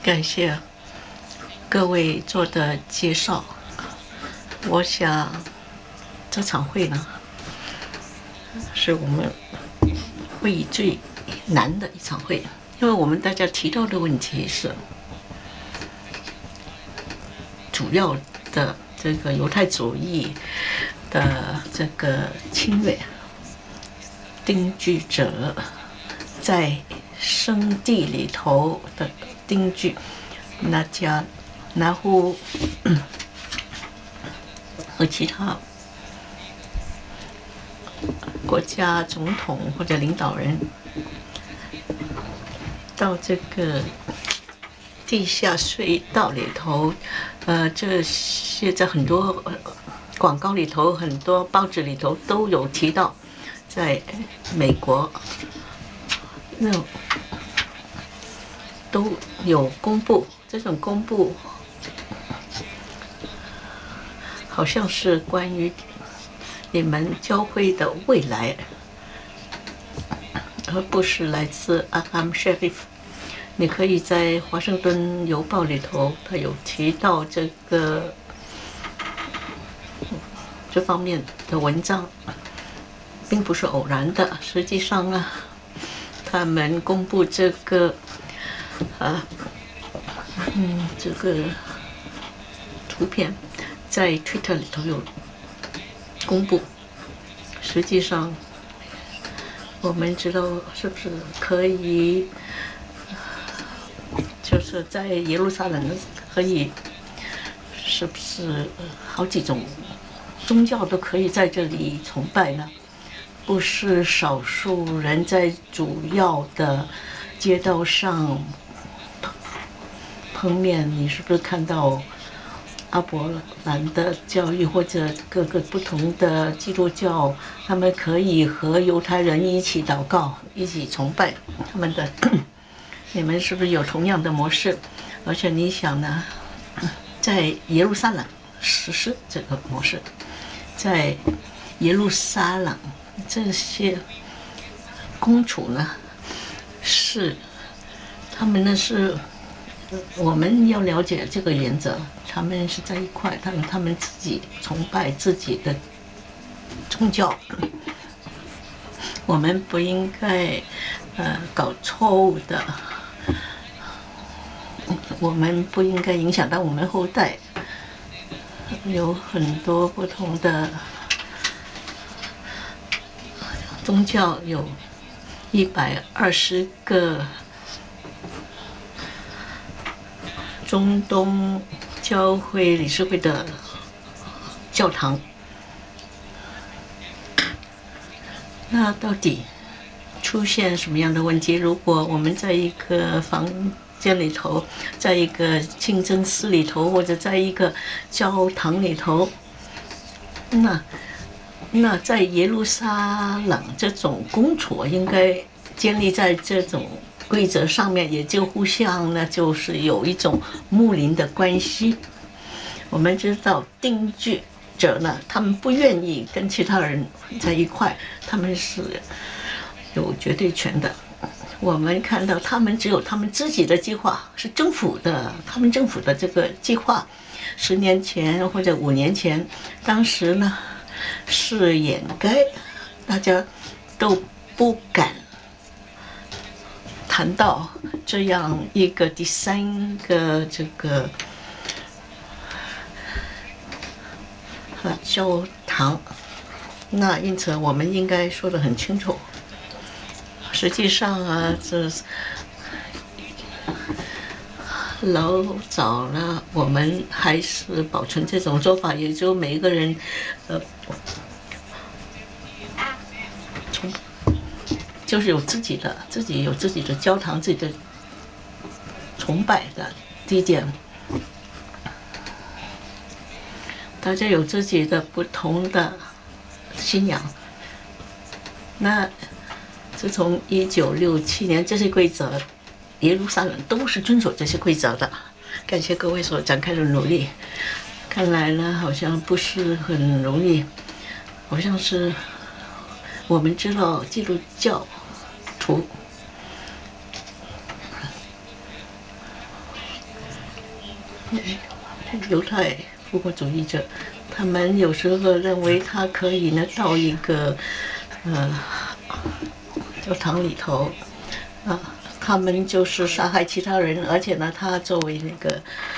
感谢各位做的介绍。我想这场会呢，是我们会议最难的一场会，因为我们大家提到的问题是主要的这个犹太主义的这个侵略，定居者在圣地里头的定居，那乎和其他国家总统或者领导人到这个地下隧道里头，这些在很多广告里头、很多报纸里头都有提到，在美国那都有公布，这种公布好像是关于你们教会的未来，而不是来自阿哈姆·谢利夫。你可以在华盛顿邮报里头，他有提到这方面的文章，并不是偶然的。实际上呢，他们公布这个图片在 Twitter 里头有公布。实际上，我们知道是不是可以，就是在耶路撒冷可以，是不是好几种宗教都可以在这里崇拜呢？不是少数人在主要的街道上碰面，你是不是看到阿伯兰的教育或者各个不同的基督教，他们可以和犹太人一起祷告，一起崇拜他们的？你们是不是有同样的模式？而且你想呢，在耶路撒冷实施这个模式，在耶路撒冷这些公主呢，是他们呢是，我们要了解这个原则，他们是在一块，他们自己崇拜自己的宗教，我们不应该搞错误的，我们不应该影响到我们后代。有很多不同的宗教，有120个中东教会理事会的教堂。那到底出现什么样的问题？如果我们在一个房间里头，在一个清真寺里头，或者在一个教堂里头，那在耶路撒冷这种公主应该建立在这种规则上面，也就互相呢就是有一种睦邻的关系。我们知道定居者呢，他们不愿意跟其他人在一块，他们是有绝对权的。我们看到他们只有他们自己的计划，是政府的，他们政府的这个计划。10年前或者5年前，当时呢是掩盖，大家都不敢谈到这样一个第3个这个教堂。那因此我们应该说得很清楚。实际上啊，这老早了，我们还是保存这种做法，也就每一个人就是有自己有自己的教堂，自己的崇拜的地点，大家有自己的不同的信仰。那自从1967年这些规则，耶路撒冷都是遵守这些规则的。感谢各位所展开的努力。看来呢，好像不是很容易，好像是我们知道基督教徒犹太复国主义者，他们有时候认为他可以呢到一个教堂里头，他们就是杀害其他人，而且呢，他作为那个